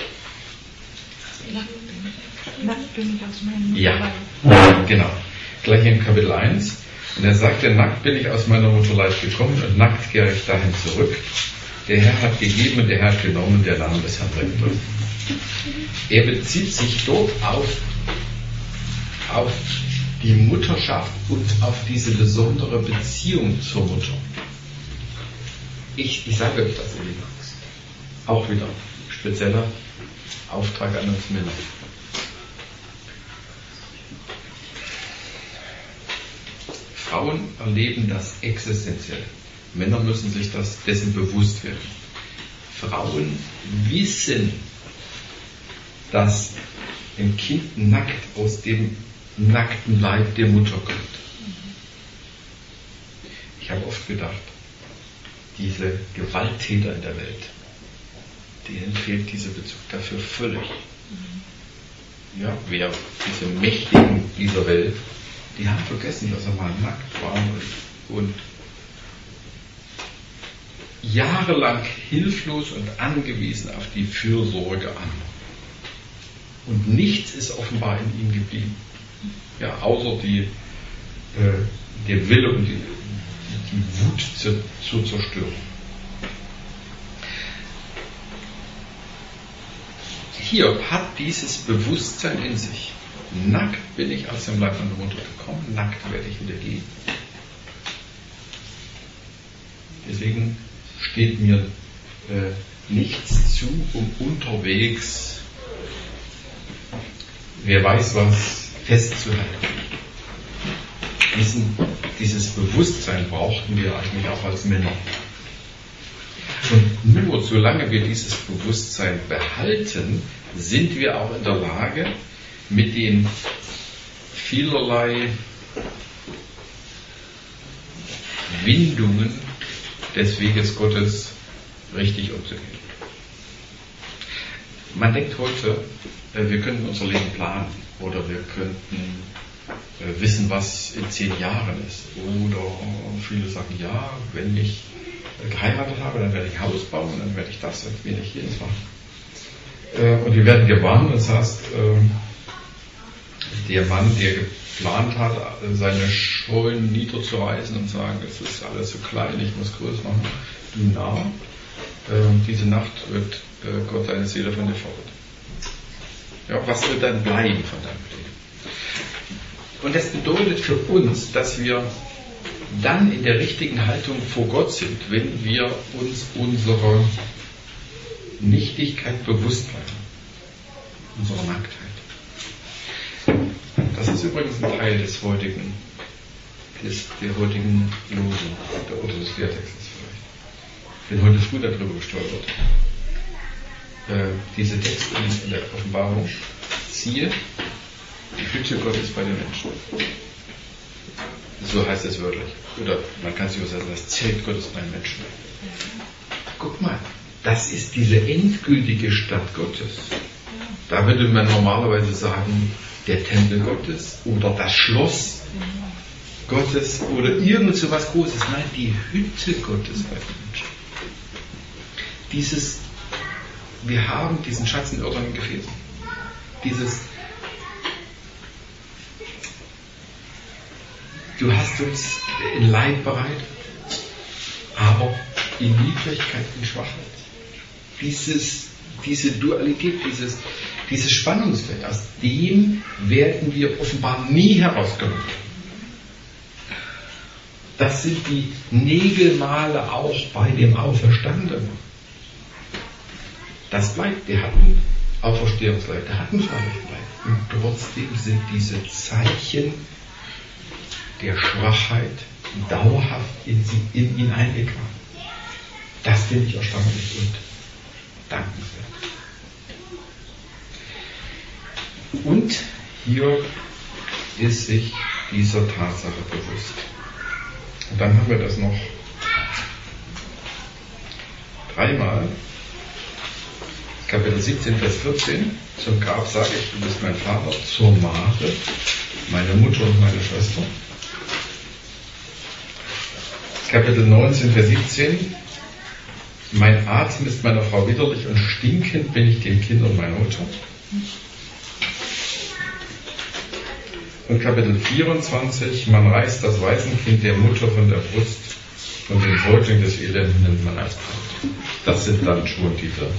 Nackt bin ich aus meinem Ja, genau. Gleich in Kapitel 1. Und er sagte, nackt bin ich aus meiner Mutterleib gekommen und nackt kehre ich dahin zurück. Der Herr hat gegeben und der Herr hat genommen, der Name des Herrn sei. Er bezieht sich dort auf die Mutterschaft und auf diese besondere Beziehung zur Mutter. Ich sage euch das, ihr Lieben. Auch wieder spezieller Auftrag an uns Männer. Frauen erleben das existenziell. Männer müssen sich dessen bewusst werden. Frauen wissen, dass ein Kind nackt aus dem nackten Leib der Mutter kommt. Ich habe oft gedacht, diese Gewalttäter in der Welt, denen fehlt dieser Bezug dafür völlig. Ja, diese Mächtigen dieser Welt, die haben vergessen, dass er mal nackt war und jahrelang hilflos und angewiesen auf die Fürsorge anderer. Und nichts ist offenbar in ihm geblieben. Ja, außer der Wille und die Wut zur Zerstörung. Hiob hat dieses Bewusstsein in sich. Nackt bin ich aus dem Leib meiner Mutter gekommen, nackt werde ich wieder gehen. Deswegen steht mir nichts zu, um unterwegs, wer weiß was, festzuhalten. Dieses Bewusstsein brauchten wir eigentlich auch als Männer. Und nur solange wir dieses Bewusstsein behalten, sind wir auch in der Lage, mit den vielerlei Windungen des Weges Gottes richtig umzugehen. Man denkt heute, wir könnten unser Leben planen oder wir könnten wissen, was in 10 Jahren ist. Oder viele sagen, ja, wenn ich geheiratet habe, dann werde ich ein Haus bauen, dann werde ich das und werde ich jenes machen. Und wir werden gewarnt, das heißt, der Mann, der geplant hat, seine Schulden niederzureißen und sagen, es ist alles so klein, ich muss größer machen, du Narr, diese Nacht wird Gott deine Seele von dir fordern. Ja, was wird dann bleiben von deinem Leben? Und das bedeutet für uns, dass wir dann in der richtigen Haltung vor Gott sind, wenn wir uns unserer Nichtigkeit bewusst werden, unserer Nacktheit. Das ist übrigens ein Teil der heutigen Losung oder des Lehrtextes vielleicht. Ich bin heute früh darüber gestolpert. Diese Texte in der Offenbarung. Siehe, die Hütte Gottes bei den Menschen. So heißt es wörtlich. Oder man kann es auch sagen, das Zelt Gottes bei den Menschen. Guck mal, das ist diese endgültige Stadt Gottes. Da würde man normalerweise sagen, der Tempel Gottes oder das Schloss Gottes oder irgend so was Großes. Nein, die Hütte Gottes bei den Menschen. Wir haben diesen Schatz in irrenden Gefäßen. Du hast uns in Leid bereit, aber in Niedrigkeit, in Schwachheit. Diese Dualität, dieses Spannungsfeld, aus dem werden wir offenbar nie herauskommen. Das sind die Nägelmale auch bei dem Auferstandenen. Das bleibt, der hat ein Auferstehungsleib, der hat ein Freiheitsleib. Und trotzdem sind diese Zeichen der Schwachheit dauerhaft in ihn eingegraben. Das finde ich erstaunlich und dankenswert. Und hier ist sich dieser Tatsache bewusst. Und dann haben wir das noch dreimal. Kapitel 17, Vers 14. Zum Grab sage ich, du bist mein Vater, zur Mare, meine Mutter und meine Schwester. Kapitel 19, Vers 17. Mein Atem ist meiner Frau widerlich und stinkend bin ich den Kindern meiner Mutter. Und Kapitel 24, man reißt das Waisenkind der Mutter von der Brust und den Säugling des Elenden nimmt man als Brand. Das sind dann schon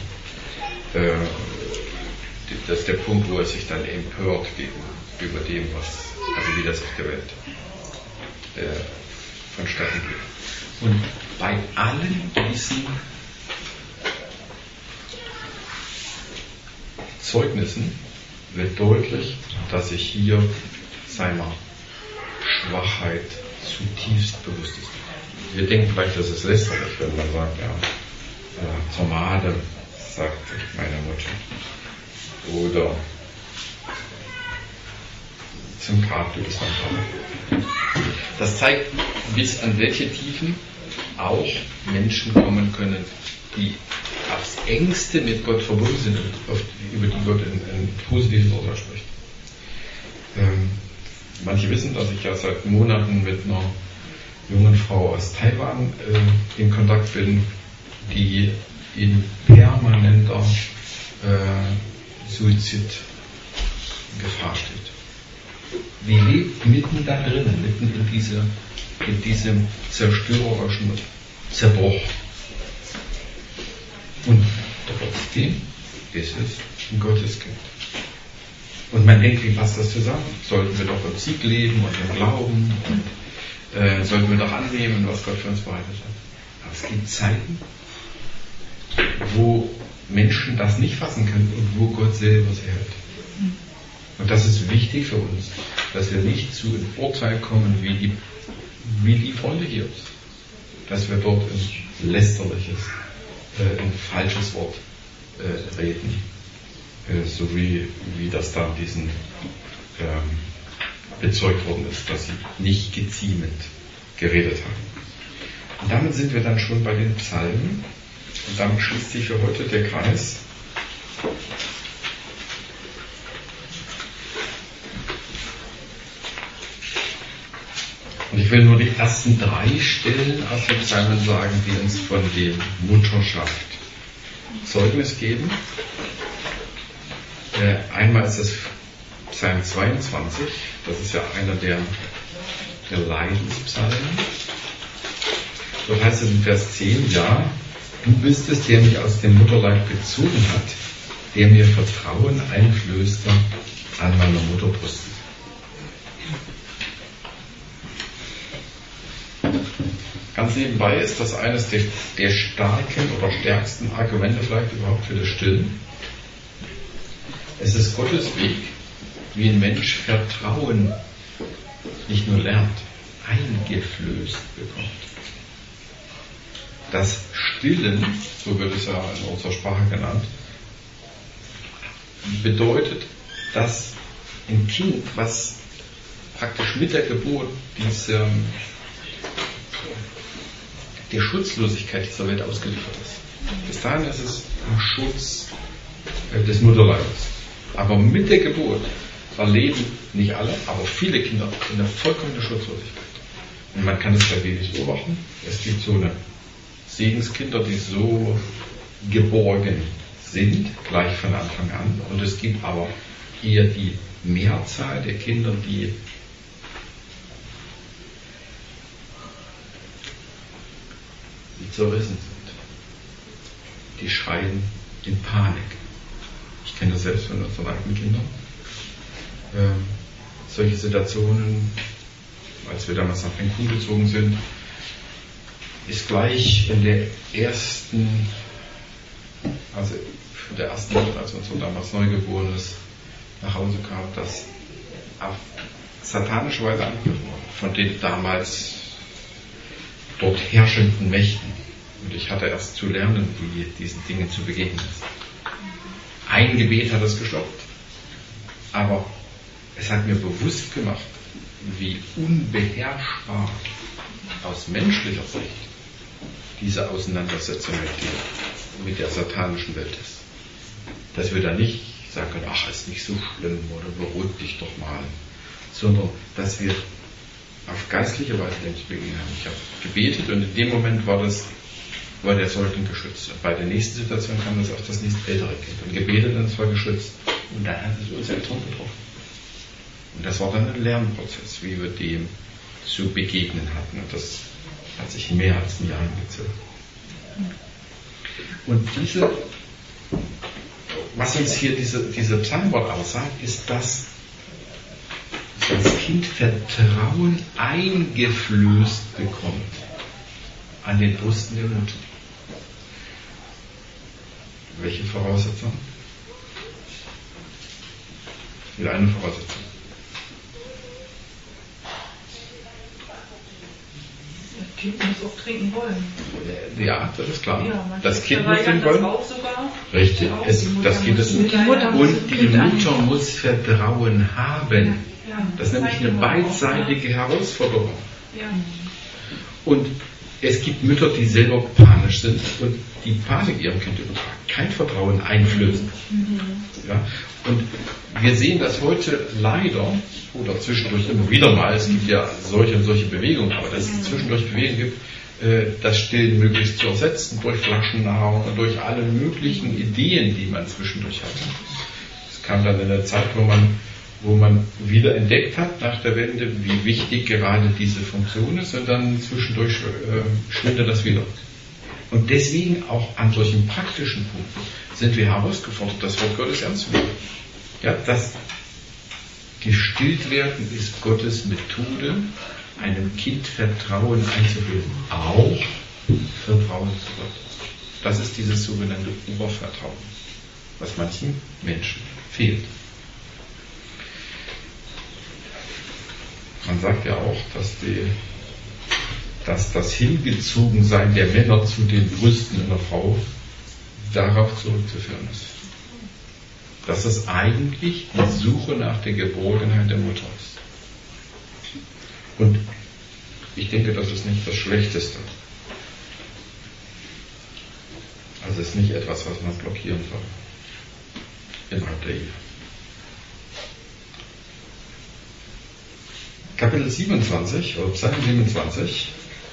das ist der Punkt, wo er sich dann empört gegenüber dem, wie das auf der Welt vonstatten geht. Und bei allen diesen Zeugnissen wird deutlich, dass sich hier seiner Schwachheit zutiefst bewusst ist. Wir denken vielleicht, das ist lästerlich, wenn man sagt, zur Made, sagt meine Mutter. Oder zum Grab, du bist mein Vater. Das zeigt, bis an welche Tiefen auch Menschen kommen können, die aufs engste mit Gott verbunden sind, über die Gott ein positives Urteil spricht. Manche wissen, dass ich ja seit Monaten mit einer jungen Frau aus Taiwan in Kontakt bin, die in permanenter Suizidgefahr steht. Die lebt mitten da drinnen, mitten in diesem zerstörerischen Zerbruch. Und trotzdem ist es ein Gotteskind. Und man denkt, wie passt das zusammen? Sollten wir doch im Sieg leben und im Glauben und sollten wir doch annehmen, was Gott für uns bereitet hat. Aber es gibt Zeiten, wo Menschen das nicht fassen können und wo Gott selber sie hält. Und das ist wichtig für uns, dass wir nicht zu einem Urteil kommen wie die Freunde hier, dass wir dort ein lästerliches, ein falsches Wort reden, so wie das da diesen bezeugt worden ist, dass sie nicht geziemend geredet haben. Und damit sind wir dann schon bei den Psalmen. Und damit schließt sich für heute der Kreis. Und ich will nur die ersten 3 Stellen aus den Psalmen sagen, die uns von der Mutterschaft Zeugnis geben. Einmal ist es Psalm 22, das ist ja einer der Leidenspsalmen. Dort heißt es in Vers 10, ja, du bist es, der mich aus dem Mutterleib gezogen hat, der mir Vertrauen einflößte an meiner Mutterbrust. Ganz nebenbei ist das eines der starken oder stärksten Argumente vielleicht überhaupt für das Stillen. Es ist Gottes Weg, wie ein Mensch Vertrauen nicht nur lernt, eingeflößt bekommt. Das Stillen, so wird es ja in unserer Sprache genannt, bedeutet, dass ein Kind, was praktisch mit der Geburt der Schutzlosigkeit dieser Welt ausgeliefert ist. Bis dahin ist es im Schutz des Mutterleibes. Aber mit der Geburt erleben nicht alle, aber viele Kinder in der vollkommenen Schutzlosigkeit. Und man kann es bei Babys beobachten. Es gibt so eine Segenskinder, die so geborgen sind, gleich von Anfang an. Und es gibt aber eher die Mehrzahl der Kinder, die zerrissen sind. Die schreien in Panik. Ich kenne das selbst von unseren eigenen Kindern. Solche Situationen als wir damals nach Cancun gezogen sind, ist gleich in der ersten Nacht, als unser damals Neugeborenes nach Hause kam, das auf satanische Weise angegriffen wurde, von den damals dort herrschenden Mächten. Und ich hatte erst zu lernen, wie diesen Dingen zu begegnen ist. Ein Gebet hat es gestoppt, aber es hat mir bewusst gemacht, wie unbeherrschbar aus menschlicher Sicht diese Auseinandersetzung mit der satanischen Welt ist. Dass wir da nicht sagen können, ach, ist nicht so schlimm oder beruhig dich doch mal, sondern dass wir auf geistliche Weise dem zu begegnen haben. Ich habe gebetet und in dem Moment war der Säugling geschützt. Und bei der nächsten Situation kam das auf das nächste ältere Kind und gebetet und es war geschützt. Und dann hat es uns Eltern getroffen. Und das war dann ein Lernprozess, wie wir dem zu begegnen hatten. Und das hat sich mehr als ein Jahr hingezogen. Und was uns hier diese Psalmwort aussagt, ist, dass das Kind Vertrauen eingeflößt bekommt an den Brüsten der Mutter. Welche Voraussetzung? Wieder eine Voraussetzung. Das Kind muss auch trinken wollen. Ja, das ist klar. Ja, das Kind muss trinken wollen. Das auch sogar. Richtig. Das Kind ist und die Mutter muss Vertrauen haben. Ja. Das ist nämlich eine beidseitige Herausforderung. Ja. Und es gibt Mütter, die selber panisch sind und die Panik ihrem Kind übertragen, kein Vertrauen einflößen. Ja? Und wir sehen das heute leider, oder zwischendurch immer wieder mal, es gibt ja solche und solche Bewegungen, aber dass es zwischendurch Bewegungen gibt, das Stillen möglichst zu ersetzen durch Flaschennahrung und durch alle möglichen Ideen, die man zwischendurch hatte. Es kam dann in der Zeit, wo man wieder entdeckt hat nach der Wende, wie wichtig gerade diese Funktion ist, und dann zwischendurch schwindet das wieder. Und deswegen auch an solchen praktischen Punkten sind wir herausgefordert, das Wort Gottes ernst zu nehmen. Ja, das Gestilltwerden ist Gottes Methode, einem Kind Vertrauen einzubilden. Auch Vertrauen zu Gott. Das ist dieses sogenannte Urvertrauen, was manchen Menschen fehlt. Man sagt ja auch, dass das Hingezogensein der Männer zu den Brüsten einer Frau darauf zurückzuführen ist. Dass es eigentlich die Suche nach der Geborgenheit der Mutter ist. Und ich denke, das ist nicht das Schlechteste. Also es ist nicht etwas, was man blockieren soll innerhalb der Ehe. Kapitel 27, oder Psalm 27,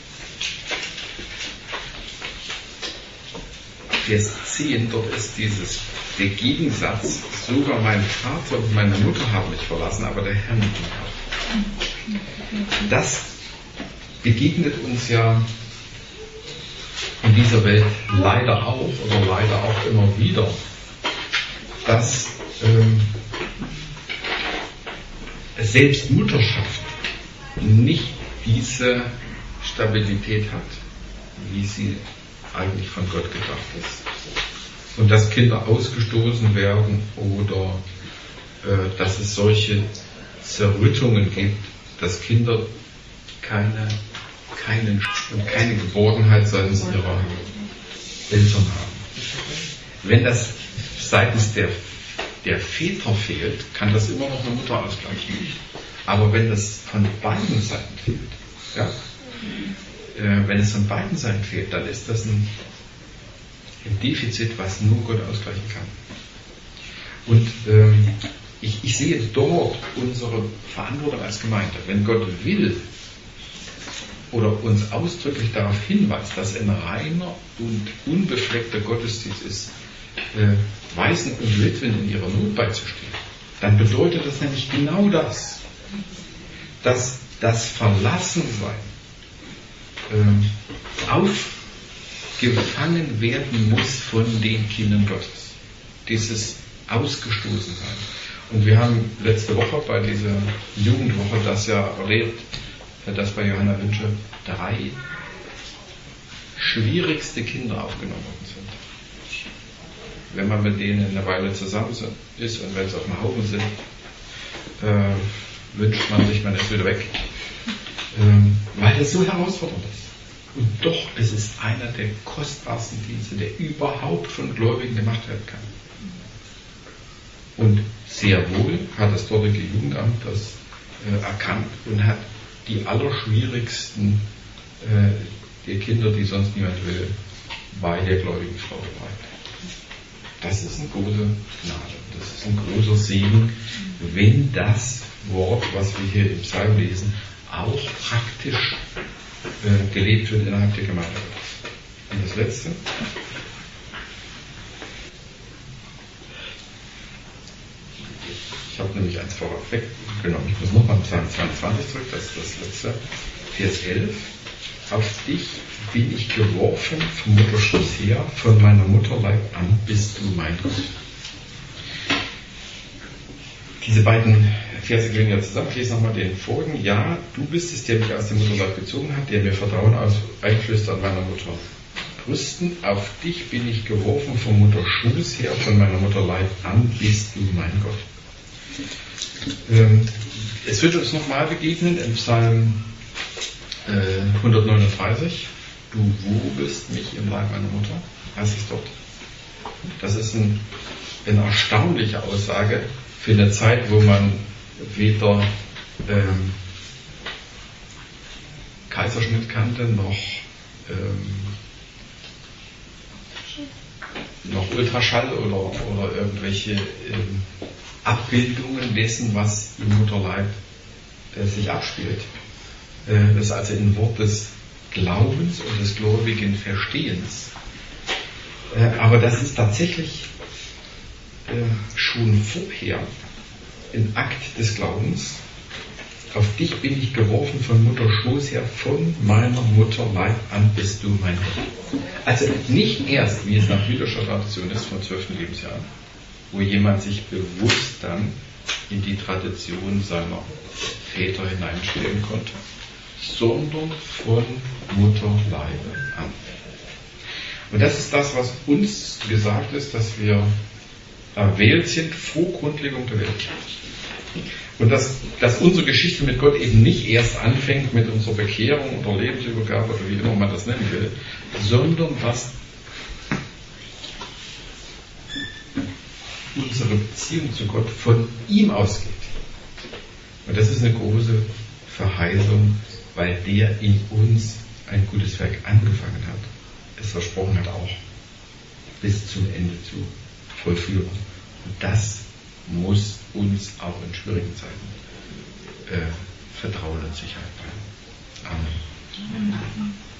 Vers 10, dort ist der Gegensatz, sogar mein Vater und meine Mutter haben mich verlassen, aber der Herr nicht mehr. Das begegnet uns ja in dieser Welt leider auch immer wieder, dass selbst Mutterschaft nicht diese Stabilität hat, wie sie eigentlich von Gott gedacht ist. Und dass Kinder ausgestoßen werden oder dass es solche Zerrüttungen gibt, dass Kinder keine Geborgenheit seitens ihrer Eltern haben. Wenn das seitens der Väter fehlt, kann das immer noch eine Mutter ausgleichen. Aber wenn das von beiden Seiten fehlt, ja, wenn es von beiden Seiten fehlt, dann ist das ein Defizit, was nur Gott ausgleichen kann. Und ich sehe dort unsere Verantwortung als Gemeinde. Wenn Gott will oder uns ausdrücklich darauf hinweist, dass ein reiner und unbefleckter Gottesdienst ist, Waisen und Witwen in ihrer Not beizustehen, dann bedeutet das nämlich genau das, dass das Verlassensein aufgefangen werden muss von den Kindern Gottes. Dieses Ausgestoßensein. Und wir haben letzte Woche bei dieser Jugendwoche das ja erlebt, dass bei Johanna Wünsche 3 schwierigste Kinder aufgenommen worden sind. Wenn man mit denen eine Weile zusammen ist und wenn sie auf dem Haufen sind, wünscht man sich, man ist wieder weg, weil das so herausfordernd ist. Und doch, es ist einer der kostbarsten Dienste, der überhaupt von Gläubigen gemacht werden kann. Und sehr wohl hat das dortige Jugendamt das erkannt und hat die allerschwierigsten die Kinder, die sonst niemand will, bei der gläubigen Frau dabei. Das ist eine große Gnade, das ist ein großer Segen, wenn das Wort, was wir hier im Psalm lesen, auch praktisch gelebt wird innerhalb der Gemeinde. Und das Letzte. Ich habe nämlich eins vorweggenommen. Ich muss nochmal im Psalm 22 zurück, das ist das Letzte. Vers 11. Auf dich bin ich geworfen vom Mutterschoß her, von meiner Mutterleib an bist du mein Gott. Diese beiden Verse gehen ja zusammen. Ich lese nochmal den vorigen. Ja, du bist es, der mich aus dem Mutterleib gezogen hat, der mir Vertrauen einflößt an meiner Mutter Brüsten. Auf dich bin ich geworfen vom Mutterschoß her, von meiner Mutterleib an bist du mein Gott. Es wird uns nochmal begegnen im Psalm 139. Du wobest mich im Leib meiner Mutter. Heißt es dort. Das ist eine erstaunliche Aussage für eine Zeit, wo man weder Kaiserschnitt kannte, noch Ultraschall oder irgendwelche Abbildungen dessen, was im Mutterleib sich abspielt. Das ist also ein Wort des Glaubens und des gläubigen Verstehens. Aber das ist tatsächlich schon vorher ein Akt des Glaubens. Auf dich bin ich geworfen von Mutterschoß her, von meiner Mutterleib an bist du mein Gott. Also nicht erst, wie es nach jüdischer Tradition ist, vom 12. Lebensjahr, wo jemand sich bewusst dann in die Tradition seiner Väter hineinstellen konnte, sondern von Mutterleibe an. Und das ist das, was uns gesagt ist, dass wir erwählt sind vor Grundlegung der Welt. Und dass unsere Geschichte mit Gott eben nicht erst anfängt mit unserer Bekehrung oder Lebensübergabe oder wie immer man das nennen will, sondern dass unsere Beziehung zu Gott von ihm ausgeht. Und das ist eine große Verheißung, weil der in uns ein gutes Werk angefangen hat, es versprochen hat auch bis zum Ende zu vollführen. Und das muss uns auch in schwierigen Zeiten Vertrauen und Sicherheit bleiben. Amen.